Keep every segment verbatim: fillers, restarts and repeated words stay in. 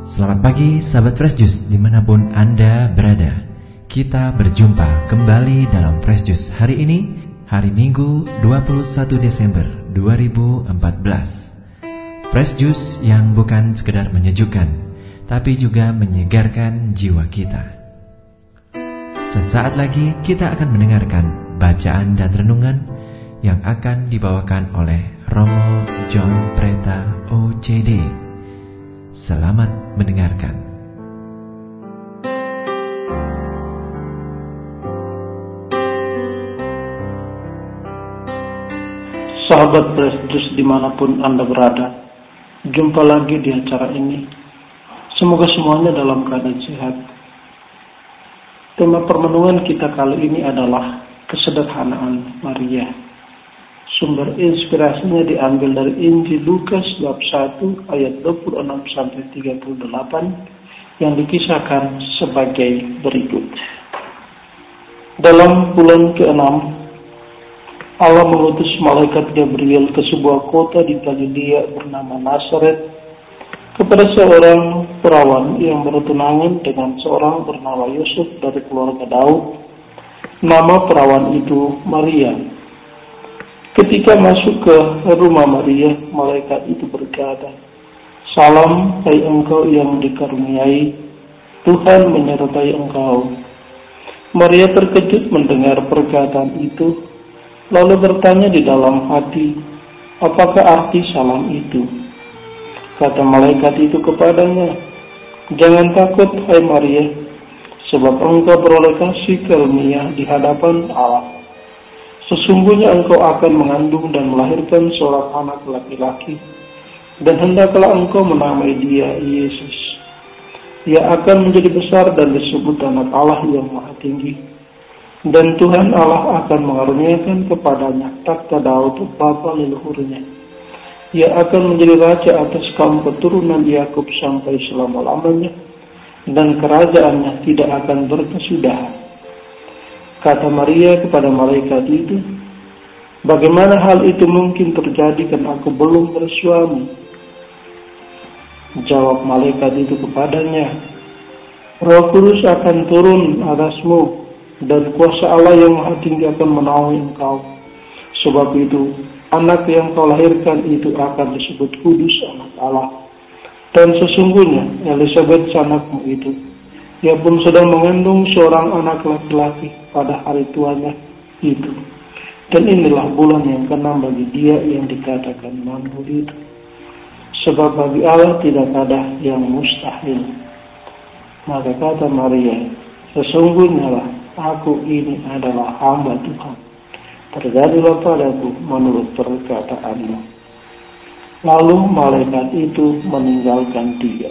Selamat pagi sahabat Fresh Juice dimanapun Anda berada. Kita berjumpa kembali dalam Fresh Juice hari ini, hari Minggu dua puluh satu Desember dua ribu empat belas. Fresh Juice yang bukan sekedar menyejukkan, tapi juga menyegarkan jiwa kita. Sesaat lagi kita akan mendengarkan bacaan dan renungan yang akan dibawakan oleh Romo John Preta O C D. Selamat mendengarkan. Sahabat Fresh Juice dimanapun Anda berada, jumpa lagi di acara ini. Semoga semuanya dalam keadaan sehat. Tema permenungan kita kali ini adalah kesederhanaan Maria. Sumber inspirasinya diambil dari Injil Lukas bab satu ayat dua puluh enam sampai tiga puluh delapan yang dikisahkan sebagai berikut. Dalam bulan keenam, Allah mengutus malaikat Gabriel ke sebuah kota di Galilea bernama Nazaret kepada seorang perawan yang bertunangan dengan seorang bernama Yusuf dari keluarga Daud. Nama perawan itu Maria. Ketika masuk ke rumah Maria, malaikat itu berkata, "Salam, hai engkau yang dikaruniai, Tuhan menyertai engkau." Maria terkejut mendengar perkataan itu, lalu bertanya di dalam hati, "Apakah arti salam itu?" Kata malaikat itu kepadanya, "Jangan takut, hai Maria, sebab engkau beroleh kasih karunia di hadapan Allah. Sesungguhnya engkau akan mengandung dan melahirkan seorang anak laki-laki, dan hendaklah engkau menamai dia Yesus. Ia akan menjadi besar dan disebut Anak Allah yang Maha Tinggi. Dan Tuhan Allah akan mengaruniakan kepadanya takhta Daud bapa leluhurnya. Ia akan menjadi raja atas kaum keturunan Yakub sampai selama-lamanya, dan kerajaannya tidak akan berkesudahan." Kata Maria kepada malaikat itu, "Bagaimana hal itu mungkin terjadi karena aku belum bersuami?" Jawab malaikat itu kepadanya, "Roh Kudus akan turun atasmu, dan kuasa Allah yang Maha Tinggi akan menaungi engkau. Sebab itu, anak yang kau lahirkan itu akan disebut kudus Anak Allah. Dan sesungguhnya Elisabet sanakmu itu, ia pun sedang mengandung seorang anak laki-laki pada hari tuanya itu. Dan inilah bulan yang keenam bagi dia yang dikatakan manul itu. Sebab bagi Allah tidak ada yang mustahil." Maka kata Maria, "Sesungguhnya lah aku ini adalah hamba Tuhan. Terjadilah padaku menurut perkataanmu." Lalu malaikat itu meninggalkan dia.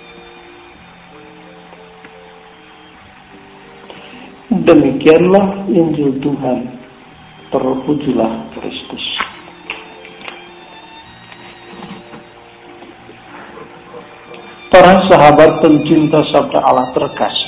Demikianlah Injil Tuhan. Terpujilah Kristus. Para sahabat pencinta sabda Allah terkasih,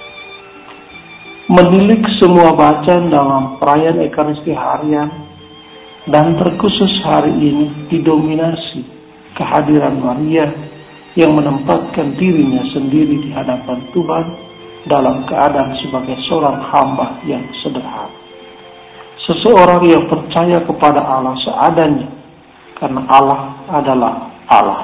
menilik semua bacaan dalam perayaan Ekaristi harian dan terkhusus hari ini didominasi kehadiran Maria yang menempatkan dirinya sendiri di hadapan Tuhan dalam keadaan sebagai seorang hamba yang sederhana. Seseorang yang percaya kepada Allah seadanya, karena Allah adalah Allah.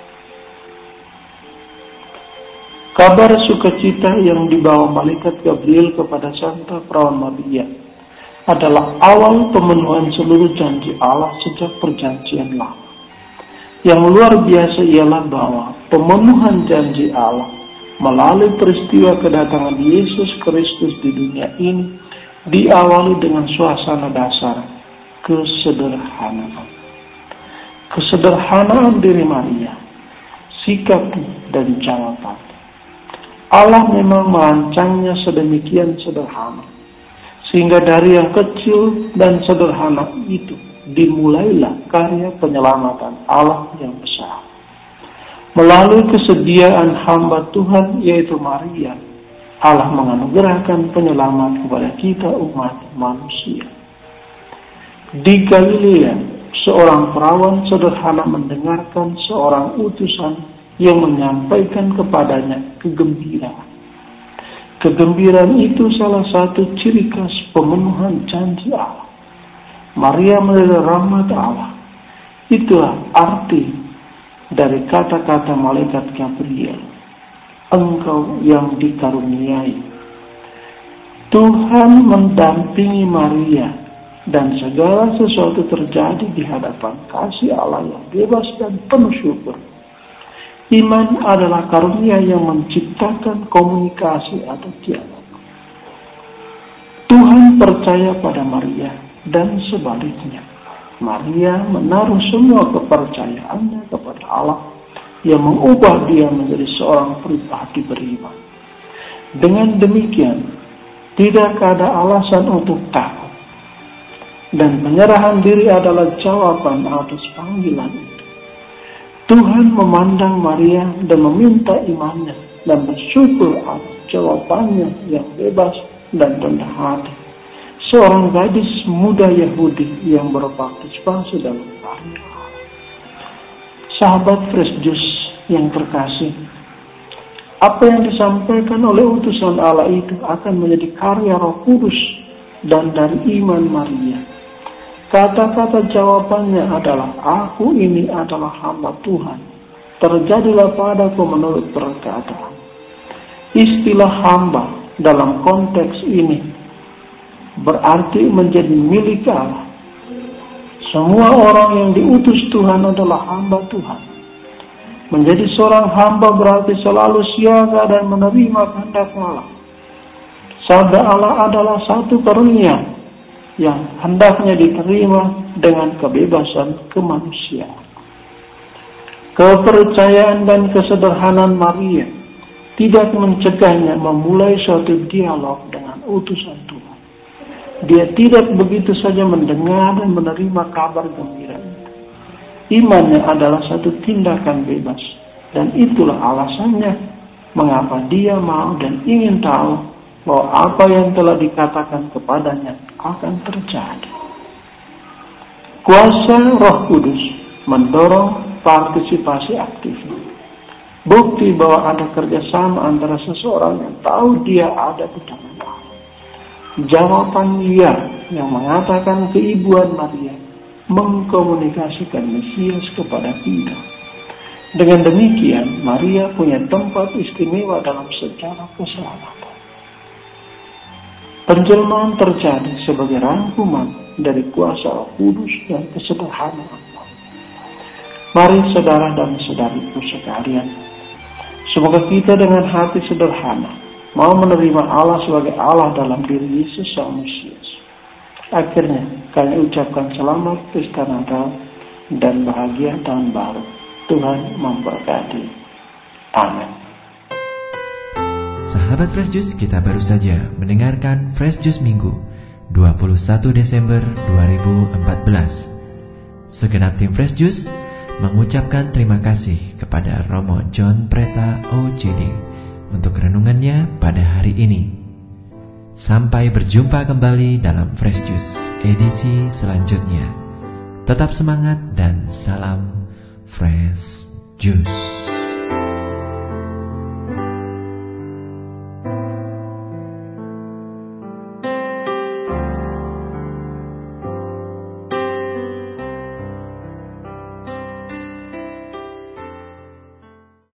Kabar sukacita yang dibawa malaikat Gabriel kepada Santa Perawan Maria adalah awal pemenuhan seluruh janji Allah sejak perjanjian lama. Yang luar biasa ialah bahwa pemenuhan janji Allah melalui peristiwa kedatangan Yesus Kristus di dunia ini diawali dengan suasana dasar kesederhanaan. Kesederhanaan diri Maria, sikap dan jawaban. Allah memang merancangnya sedemikian sederhana, sehingga dari yang kecil dan sederhana itu dimulailah karya penyelamatan Allah yang besar. Melalui kesediaan hamba Tuhan yaitu Maria, Allah menganugerahkan penyelamat kepada kita umat manusia. Di Galilea, seorang perawan sederhana mendengarkan seorang utusan yang menyampaikan kepadanya kegembiraan. Kegembiraan itu salah satu ciri khas pemenuhan janji Allah. Maria menerima rahmat Allah. Itulah arti dari kata-kata malaikat Gabriel. Engkau yang dikaruniai. Tuhan mendampingi Maria dan segala sesuatu terjadi di hadapan kasih Allah yang bebas dan penuh syukur. Iman adalah karunia yang menciptakan komunikasi atau dialog. Tuhan percaya pada Maria dan sebaliknya. Maria menaruh semua kepercayaannya kepada Allah yang mengubah dia menjadi seorang pribadi beriman. Dengan demikian, tidak ada alasan untuk takut. Dan penyerahan diri adalah jawaban atas panggilan itu. Tuhan memandang Maria dan meminta imannya dan bersyukur atas jawabannya yang bebas dan rendah hati. Seorang gadis muda Yahudi yang berpartisipasi dalam karya Allah. Sahabat Fresh Juice yang terkasih, apa yang disampaikan oleh utusan Allah itu akan menjadi karya Roh Kudus dan dari iman Maria. Kata-kata jawabannya adalah, aku ini adalah hamba Tuhan. Terjadilah padaku menurut perkataan. Istilah hamba dalam konteks ini berarti menjadi milik Allah. Semua orang yang diutus Tuhan adalah hamba Tuhan. Menjadi seorang hamba berarti selalu siaga dan menerima kehendak Allah. Sabda Allah adalah satu karunia yang hendaknya diterima dengan kebebasan kemanusiaan. Kepercayaan dan kesederhanaan Maria tidak mencegahnya memulai suatu dialog dengan utusan Tuhan. Dia tidak begitu saja mendengar dan menerima kabar gembira itu. Imannya adalah satu tindakan bebas, dan itulah alasannya mengapa dia mau dan ingin tahu bahwa apa yang telah dikatakan kepadanya akan terjadi. Kuasa Roh Kudus mendorong partisipasi aktif. Bukti bahwa ada kerjasama antara seseorang yang tahu dia ada di dalam Allah. Jawaban ya yang mengatakan keibuan Maria mengkomunikasikan Mesias kepada kita. Dengan demikian, Maria punya tempat istimewa dalam sejarah keselamatan. Penjelmaan terjadi sebagai rangkuman dari kuasa Roh Kudus dan kesederhanaan Allah. Mari saudara dan saudariku sekalian, semoga kita dengan hati sederhana mau menerima Allah sebagai Allah dalam diri Yesus Sang Mesias. Akhirnya kami ucapkan selamat Pesta Natal dan bahagia tahun baru. Tuhan memberkati. Amin. Sahabat Fresh Juice, kita baru saja mendengarkan Fresh Juice Minggu dua puluh satu Desember dua ribu empat belas. Segenap tim Fresh Juice mengucapkan terima kasih kepada Romo John Preta O C D untuk renungannya pada hari ini. Sampai berjumpa kembali dalam Fresh Juice edisi selanjutnya. Tetap semangat dan salam Fresh Juice.